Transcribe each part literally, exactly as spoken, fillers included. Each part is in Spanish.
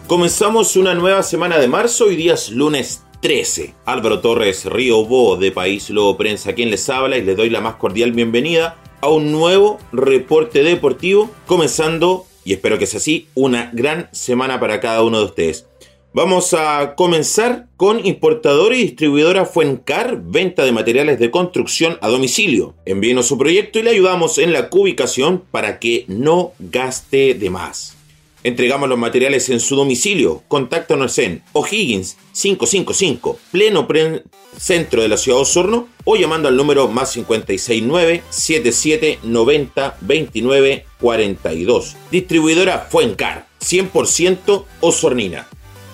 Comenzamos una nueva semana de marzo, hoy día es lunes trece. Álvaro Torres Río Bo de País Lobo Prensa, quien les habla, y les doy la más cordial bienvenida a un nuevo reporte deportivo, comenzando, y espero que sea así, una gran semana para cada uno de ustedes. Vamos a comenzar con importadora y distribuidora Fuencar, venta de materiales de construcción a domicilio. Envíenos su proyecto y le ayudamos en la cubicación para que no gaste de más. Entregamos los materiales en su domicilio. Contáctanos en O'Higgins quinientos cincuenta y cinco, pleno pre- centro de la ciudad de Osorno, o llamando al número más cinco seis nueve, siete siete nueve cero, dos nueve cuatro dos. Distribuidora Fuencar, cien por ciento osornina.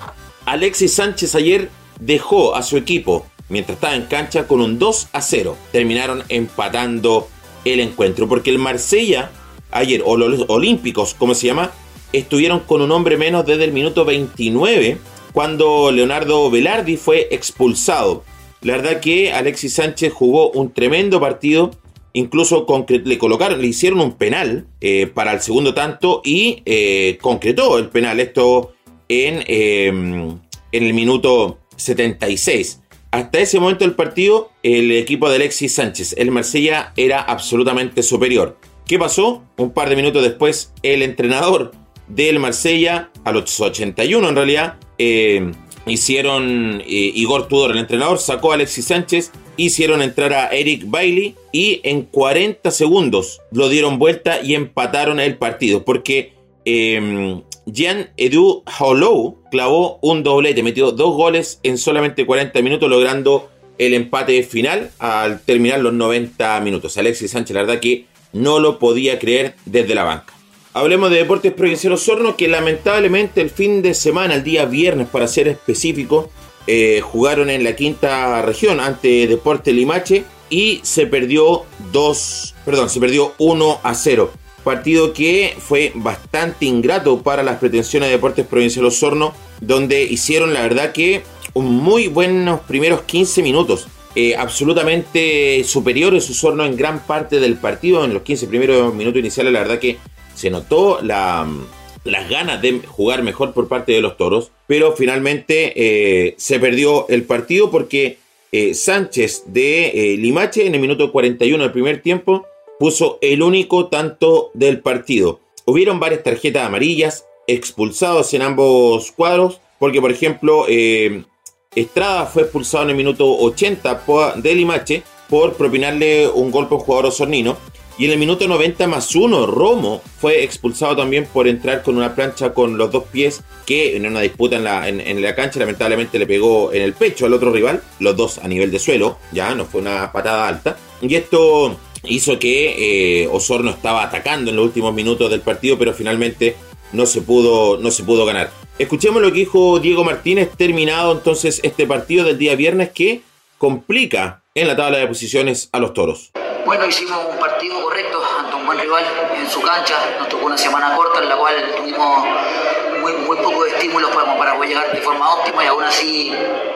Alexis Sánchez ayer dejó a su equipo mientras estaba en cancha con un dos a cero. Terminaron empatando el encuentro porque el Marsella ayer, o los Olímpicos como se llama, estuvieron con un hombre menos desde el minuto veintinueve cuando Leonardo Velardi fue expulsado. La verdad que Alexis Sánchez jugó un tremendo partido, incluso concre- le colocaron, le hicieron un penal eh, para el segundo tanto y eh, concretó el penal, esto en, eh, en el minuto setenta y seis. Hasta ese momento del partido, el equipo de Alexis Sánchez, el Marsella, era absolutamente superior. ¿Qué pasó? Un par de minutos después, el entrenador del Marsella, a los ochenta y uno en realidad, eh, hicieron, eh, Igor Tudor, el entrenador, sacó a Alexis Sánchez, hicieron entrar a Eric Bailly y en cuarenta segundos lo dieron vuelta y empataron el partido, porque eh, Jean-Edu Holou clavó un doblete, metió dos goles en solamente cuarenta minutos, logrando el empate final al terminar los noventa minutos. Alexis Sánchez, la verdad que no lo podía creer desde la banca. Hablemos de Deportes Provincial Osorno, que lamentablemente el fin de semana, el día viernes para ser específico, eh, jugaron en la quinta región ante Deportes Limache y se perdió dos, perdón, se perdió uno a cero. Partido que fue bastante ingrato para las pretensiones de Deportes Provincial Osorno, donde hicieron la verdad que un muy buenos primeros quince minutos. Eh, absolutamente superiores Osorno en gran parte del partido. En los quince primeros minutos iniciales, la verdad que se notó la, las ganas de jugar mejor por parte de los toros, pero finalmente eh, se perdió el partido porque eh, Sánchez de eh, Limache en el minuto cuarenta y uno del primer tiempo puso el único tanto del partido. Hubieron varias tarjetas amarillas, expulsados en ambos cuadros, porque por ejemplo eh, Estrada fue expulsado en el minuto ochenta de Limache por propinarle un golpe a un jugador osornino. Y en el minuto noventa más uno, Romo fue expulsado también por entrar con una plancha con los dos pies, que en una disputa en la, en, en la cancha lamentablemente le pegó en el pecho al otro rival, los dos a nivel de suelo, ya no fue una patada alta. Y esto hizo que eh, Osorno estaba atacando en los últimos minutos del partido, pero finalmente no se pudo, no se pudo ganar. Escuchemos lo que dijo Diego Martínez, terminado entonces este partido del día viernes que complica en la tabla de posiciones a los toros. Bueno, hicimos un partido correcto ante un buen rival en su cancha. Nos tocó una semana corta en la cual tuvimos muy, muy pocos estímulos para, para poder llegar de forma óptima y aún así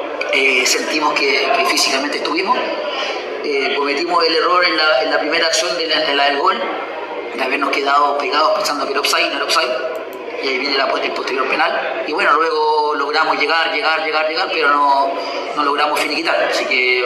eh, sentimos que, que físicamente estuvimos. Eh, cometimos el error en la, en la primera acción de la, de la del gol, de habernos quedado pegados pensando que era offside, no era offside. Y ahí viene la, el posterior penal. Y bueno, luego logramos llegar, llegar, llegar, llegar, pero no, no logramos finiquitar. Así que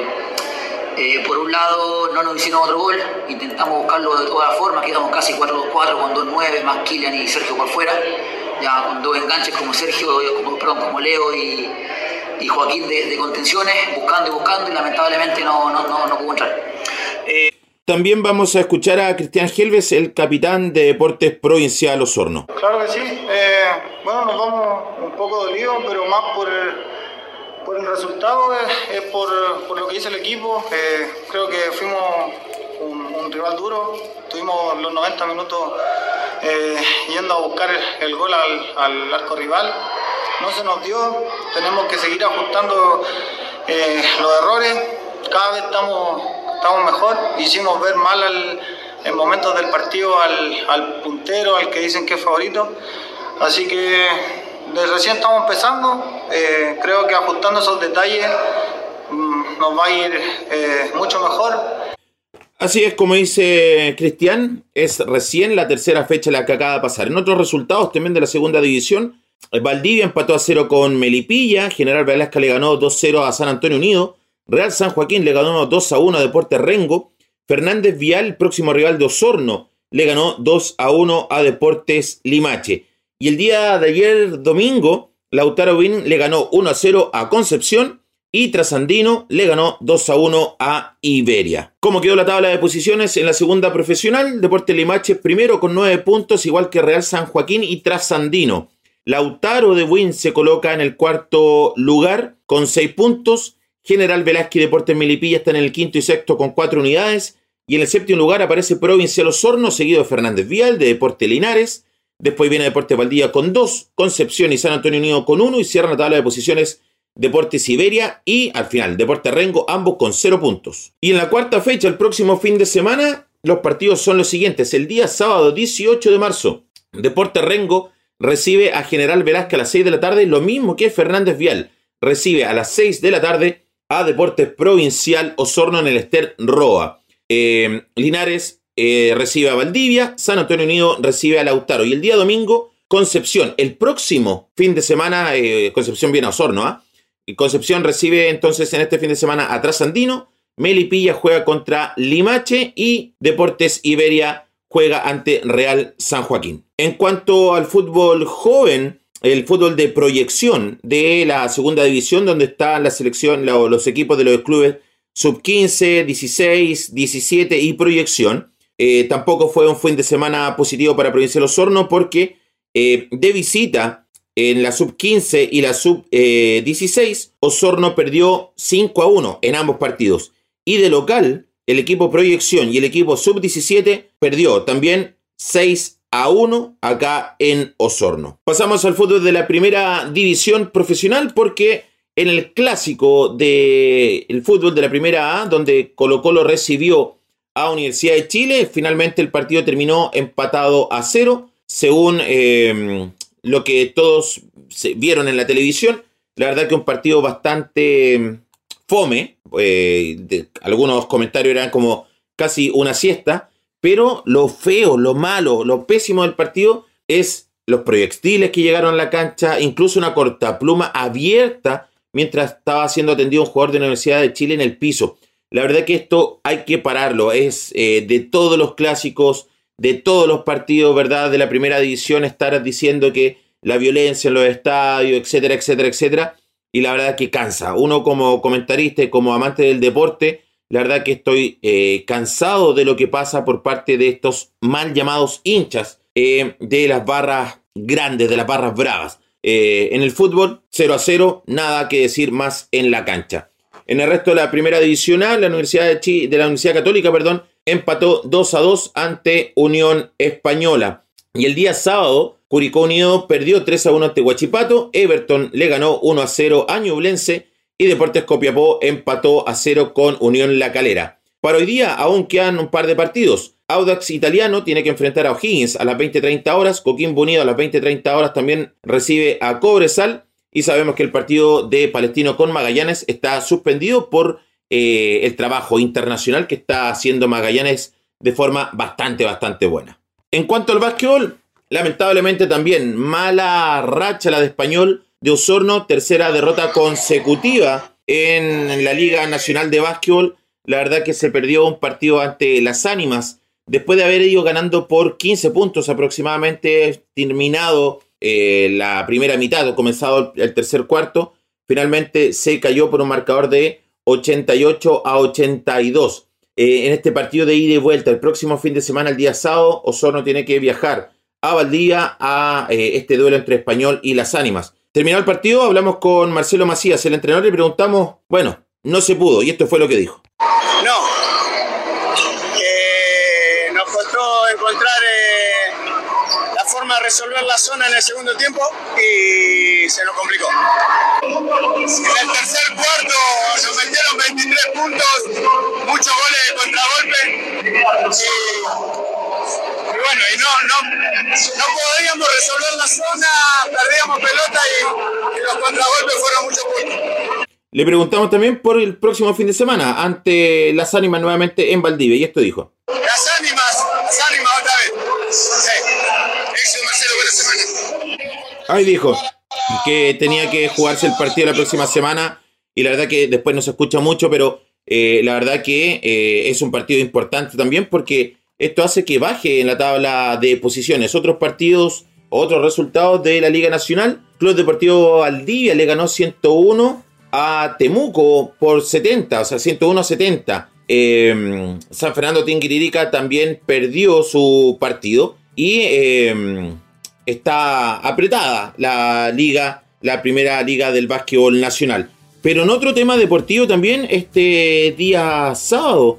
Eh, por un lado no nos hicieron otro gol, intentamos buscarlo de todas formas, quedamos casi cuatro dos cuatro con dos nueve más Kylian y Sergio por fuera, ya con dos enganches como Sergio, como, perdón, como Leo y, y Joaquín de, de contenciones, buscando y buscando y lamentablemente no, no, no, no pudo entrar. Eh... También vamos a escuchar a Cristian Helves, el capitán de Deportes Provincial Osorno. Claro que sí, eh, bueno, nos vamos un poco dolidos, pero más por el Por el resultado, es, es por, por lo que hizo el equipo. Eh, creo que fuimos un, un rival duro. Tuvimos los noventa minutos eh, yendo a buscar el, el gol al, al arco rival. No se nos dio. Tenemos que seguir ajustando eh, los errores. Cada vez estamos, estamos mejor. Hicimos ver mal al, en momentos del partido al, al puntero, al que dicen que es favorito. Así que de recién estamos empezando, eh, creo que ajustando esos detalles mmm, nos va a ir eh, mucho mejor. Así es, como dice Cristian, es recién la tercera fecha la que acaba de pasar. En otros resultados también de la segunda división, Valdivia empató a cero con Melipilla. General Velasco le ganó dos cero a San Antonio Unido. Real San Joaquín le ganó dos a uno a Deportes Rengo. Fernández Vial, el próximo rival de Osorno, le ganó dos a uno a Deportes Limache. Y el día de ayer, domingo, Lautaro Win le ganó uno a cero a Concepción y Trasandino le ganó dos a uno a Iberia. ¿Cómo quedó la tabla de posiciones en la segunda profesional? Deportes Limache primero con nueve puntos, igual que Real San Joaquín y Trasandino. Lautaro de Win se coloca en el cuarto lugar con seis puntos. General Velázquez y Deportes Melipilla están en el quinto y sexto con cuatro unidades. Y en el séptimo lugar aparece Provincial Osorno, seguido de Fernández Vial, de Deportes Linares. Después viene Deportes Valdivia con dos, Concepción y San Antonio Unido con uno. Y cierran la tabla de posiciones Deportes Iberia y al final Deportes Rengo, ambos con cero puntos. Y en la cuarta fecha, el próximo fin de semana, los partidos son los siguientes. El día sábado dieciocho de marzo, Deportes Rengo recibe a General Velázquez a las seis de la tarde, lo mismo que Fernández Vial. Recibe a las seis de la tarde a Deportes Provincial Osorno en el Ester Roa. Eh, Linares eh, recibe a Valdivia, San Antonio Unido recibe a Lautaro. Y el día domingo, Concepción. El próximo fin de semana, eh, Concepción viene a Osorno, ¿ah? ¿eh? Concepción recibe entonces en este fin de semana a Trasandino. Melipilla juega contra Limache y Deportes Iberia juega ante Real San Joaquín. En cuanto al fútbol joven, el fútbol de proyección de la segunda división, donde están la selección, los equipos de los clubes sub quince, dieciséis, diecisiete y proyección, eh, tampoco fue un fin de semana positivo para Provincial Osorno porque eh, de visita en la sub quince y la sub dieciséis, Osorno perdió cinco a uno en ambos partidos. Y de local, el equipo proyección y el equipo sub diecisiete perdió también seis a uno acá en Osorno. Pasamos al fútbol de la primera división profesional porque en el clásico del fútbol de la primera A, donde Colo-Colo recibió a Universidad de Chile, finalmente el partido terminó empatado a cero, según eh, lo que todos vieron en la televisión. La verdad que un partido bastante fome, eh, de, algunos comentarios eran como casi una siesta, pero lo feo, lo malo, lo pésimo del partido es los proyectiles que llegaron a la cancha, incluso una cortapluma abierta mientras estaba siendo atendido un jugador de la Universidad de Chile en el piso. La verdad que esto hay que pararlo, es eh, de todos los clásicos, de todos los partidos, ¿verdad?, de la primera división, estar diciendo que la violencia en los estadios, etcétera, etcétera, etcétera, y la verdad que cansa. Uno como comentarista y como amante del deporte, la verdad que estoy eh, cansado de lo que pasa por parte de estos mal llamados hinchas eh, de las barras grandes, de las barras bravas. Eh, en el fútbol, cero a cero, nada que decir más en la cancha. En el resto de la primera división A, la Universidad de, Chile, de la Universidad Católica, perdón, empató dos a dos ante Unión Española. Y el día sábado, Curicó Unido perdió tres a uno ante Huachipato, Everton le ganó uno a cero a Ñublense y Deportes Copiapó empató a cero con Unión La Calera. Para hoy día aún quedan un par de partidos. Audax Italiano tiene que enfrentar a O'Higgins a las veinte treinta horas, Coquimbo Unido a las veinte treinta horas también recibe a Cobresal y sabemos que el partido de Palestino con Magallanes está suspendido por eh, el trabajo internacional que está haciendo Magallanes de forma bastante, bastante buena. En cuanto al básquetbol, lamentablemente también mala racha la de Español de Osorno, tercera derrota consecutiva en la Liga Nacional de Básquetbol. La verdad que se perdió un partido ante Las Ánimas después de haber ido ganando por quince puntos aproximadamente, terminado eh, la primera mitad o comenzado el tercer cuarto. Finalmente se cayó por un marcador de ochenta y ocho a ochenta y dos. Eh, en este partido de ida y vuelta, el próximo fin de semana, el día sábado, Osorno tiene que viajar a Valdivia a eh, este duelo entre Español y Las Ánimas. Terminado el partido, hablamos con Marcelo Macías, el entrenador, y preguntamos, bueno, no se pudo, y esto fue lo que dijo. No, eh, nos costó encontrar eh, la forma de resolver la zona en el segundo tiempo y se nos complicó. En el tercer cuarto nos metieron veintitrés puntos, muchos goles de contragolpe y, y bueno, y no, no, no podíamos resolver la zona, perdíamos pelota y, y los contragolpes fueron muchos puntos. Le preguntamos también por el próximo fin de semana ante Las Ánimas nuevamente en Valdivia y esto dijo. Las Ánimas, las Ánimas otra vez. Sí. Éxito, Marcelo, buena semana. Ahí dijo que tenía que jugarse el partido la próxima semana y la verdad que después no se escucha mucho, pero eh, la verdad que eh, es un partido importante también porque esto hace que baje en la tabla de posiciones. Otros partidos, otros resultados de la Liga Nacional. Club Deportivo Valdivia le ganó ciento uno a Temuco por setenta, o sea, ciento uno a setenta. Eh, San Fernando Tinguiririca también perdió su partido y eh, está apretada la liga, la primera liga del básquetbol nacional. Pero en otro tema deportivo también, este día sábado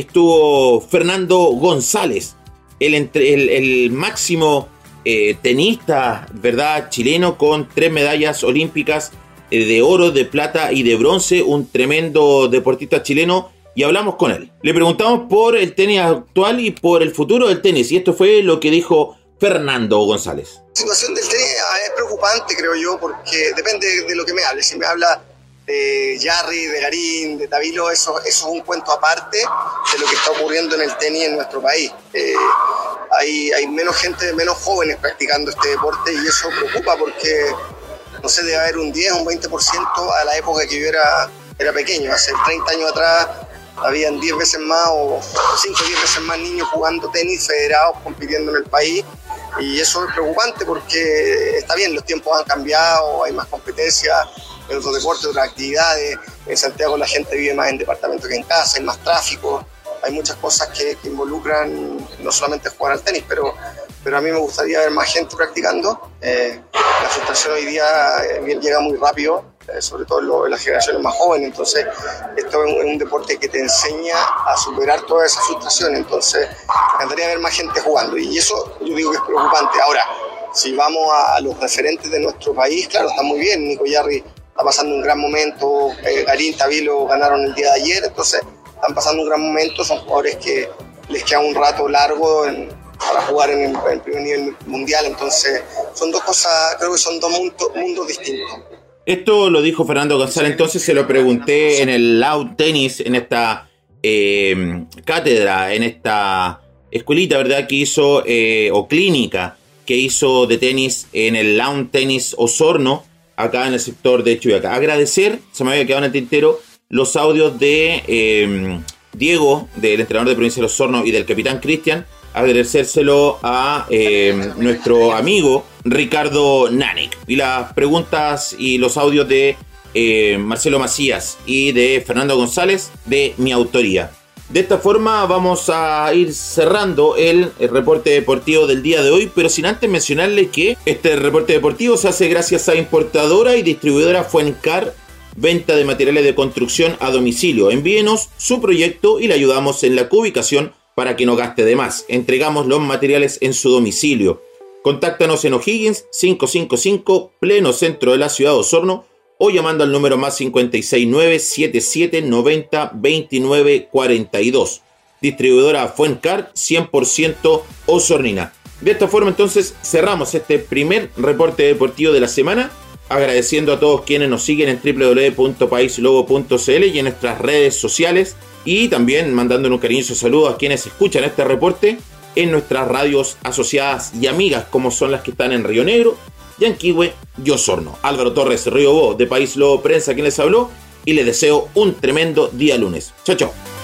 estuvo Fernando González, el, entre, el, el máximo eh, tenista, ¿verdad?, chileno, con tres medallas olímpicas eh, de oro, de plata y de bronce, un tremendo deportista chileno, y hablamos con él. Le preguntamos por el tenis actual y por el futuro del tenis, y esto fue lo que dijo Fernando González. La situación del tenis es preocupante, creo yo, porque depende de lo que me hable. Si me habla de Jarry, de Garín, de Tavilo, eso, eso es un cuento aparte de lo que está ocurriendo en el tenis en nuestro país. Eh, hay, hay menos gente, menos jóvenes practicando este deporte y eso preocupa porque, no sé, debe haber un diez o un veinte por ciento a la época que yo era, era pequeño. Hace treinta años atrás habían diez veces más o cinco o diez veces más niños jugando tenis, federados, compitiendo en el país. Y eso es preocupante porque está bien, los tiempos han cambiado, hay más competencia en otros deportes, otras actividades. En Santiago la gente vive más en departamento que en casa, hay más tráfico, hay muchas cosas que, que involucran no solamente jugar al tenis, pero, pero a mí me gustaría ver más gente practicando. Eh, la frustración hoy día eh, llega muy rápido, eh, sobre todo en, lo, en las generaciones más jóvenes, entonces esto es un, es un deporte que te enseña a superar toda esa frustración, entonces me encantaría ver más gente jugando y eso yo digo que es preocupante. Ahora, si vamos a los referentes de nuestro país, claro, está muy bien, Nico Jarry está pasando un gran momento, eh, Garín, Tavilo ganaron el día de ayer, entonces están pasando un gran momento, son jugadores que les queda un rato largo en, para jugar en el, en el primer nivel mundial, entonces son dos cosas, creo que son dos mundos, mundos distintos. Esto lo dijo Fernando González, entonces se lo pregunté en el Loud Tennis, en esta eh, cátedra, en esta escuelita, ¿verdad?, que hizo, eh, o clínica que hizo de tenis en el Loud Tennis Osorno, acá en el sector de Chuyaca. Agradecer, se me había quedado en el tintero, los audios de eh, Diego, del entrenador de Provincia de Osorno, y del capitán Cristian. Agradecérselo a eh, nuestro amigo Ricardo Nanik. Y las preguntas y los audios de eh, Marcelo Macías y de Fernando González, de mi autoría. De esta forma vamos a ir cerrando el, el reporte deportivo del día de hoy, pero sin antes mencionarle que este reporte deportivo se hace gracias a importadora y distribuidora Fuencar, venta de materiales de construcción a domicilio. Envíenos su proyecto y le ayudamos en la ubicación para que no gaste de más. Entregamos los materiales en su domicilio. Contáctanos en O'Higgins cinco cinco cinco, pleno centro de la ciudad de Osorno, o llamando al número más cincuenta y seis nueve, setenta y siete, noventa, veintinueve, cuarenta y dos. Distribuidora Fuencar, cien por ciento osornina. De esta forma entonces cerramos este primer reporte deportivo de la semana, agradeciendo a todos quienes nos siguen en doble u doble u doble u punto país lobo punto c l y en nuestras redes sociales, y también mandando un cariñoso saludo a quienes escuchan este reporte en nuestras radios asociadas y amigas, como son las que están en Río Negro, Yanquihue y Osorno. Álvaro Torres Río Bo, de País Lobo Prensa, quien les habló, y les deseo un tremendo día lunes. Chao, chao.